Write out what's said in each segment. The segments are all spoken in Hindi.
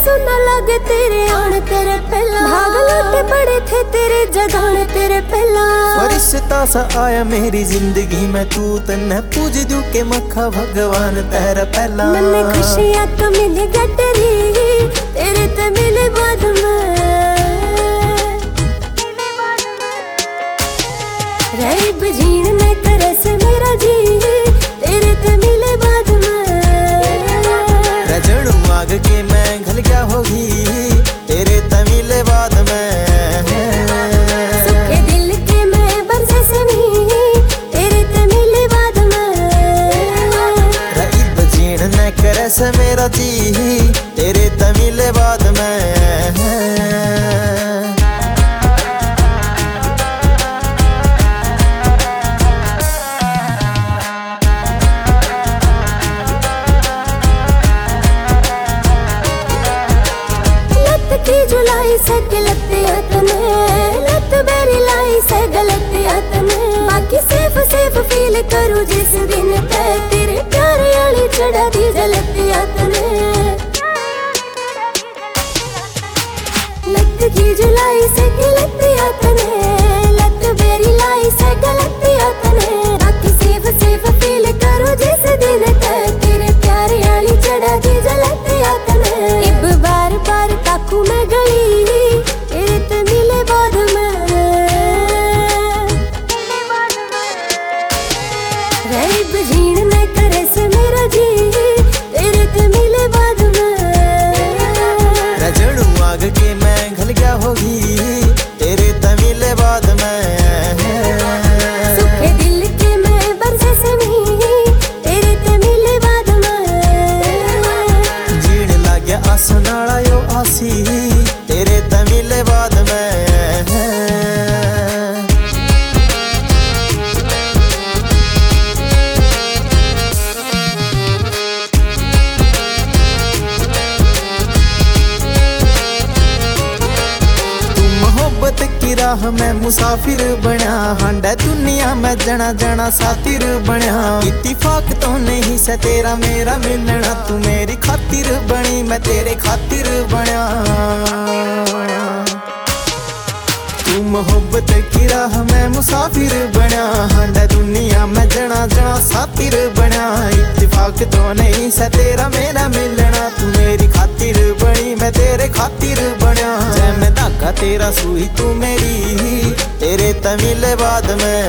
सुनना लगे तेरे आने तेरे पहला, भाग लौटे पड़े थे तेरे जगाने तेरे पहला। फरिश्ता सा आया मेरी जिंदगी में, तू तन्ने पूज दू के मखा भगवान तेरा पहला। मन्ने खुशियां तो मिले गटरी तेरे ते मिले बाद में, रैब जीण ने करे से मेरा जी तेरे ते मिले बाद में। रजड़ू आग के मैं घल गया होगी तेरे ते मिले बाद में। सुखे दिल के मैं बरसे से नहीं तेरे ते मिले बाद में। रैब जीण ने करे से मेरा जी तेरे ते मिले बाद में। की जुलाई से गलती में, लत बेरी लाई से गलती में। बाकी सेफ सेफ फील करूँ जिस दिन पे तेरे प्यार वाली चढ़ा दी जलती में। लत की जुलाई से गलती में, लत बेरी लाई से गलती में। बाकी सेफ सेफ फील करूँ जिस दिन पे तेरे प्यार वाली चढ़ा दी जलती में। इब बार बार ताकू में गई तेरे ते मिले बाद में। रैब जीण ने करे से मेरा जी तेरे ते मिले बाद में। रजड़ू आग के मैं घल गया होगी तेरे ते मिले बाद में। सुखे दिल के मैं बरसे से नहीं तेरे ते मिले बाद में। जीण लाग्या आसन वाला यो आसी तेरे ते मिले बाद में। की राह में मुसाफिर बना, हांडा दुनिया में जना जना सातिर बना। इत्तिफाक तो नहीं से तेरा मेरा मिलना, तू मेरी खातिर बनी मैं तेरे खातिर बना। तू मोहब्बत की राह में मुसाफिर बना, हांडा दुनिया में जना जना सातिर बना। इत्तिफाक तो नहीं से तेरा मेरा मिलना, तू मेरी खातिर बनी मैं तेरे खातिर बना। जय मैं धागा तेरा सुई तू मेरी तेरे ते मिले बाद में।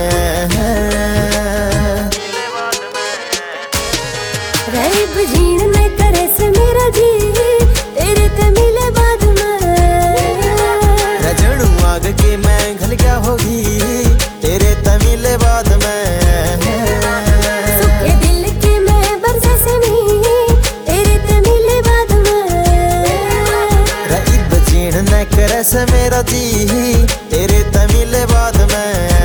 रैब जीण ने करे से मेरा जी तेरे ते मिले बाद में। रजड़ू आग के मैं घल गया होगी तेरे ते मिले बाद में। सुखे दिल के मैं बरसे से नहीं तेरे ते मिले बाद में। रैब जीण ने करे से मेरा जी तेरे ते मिले बाद में।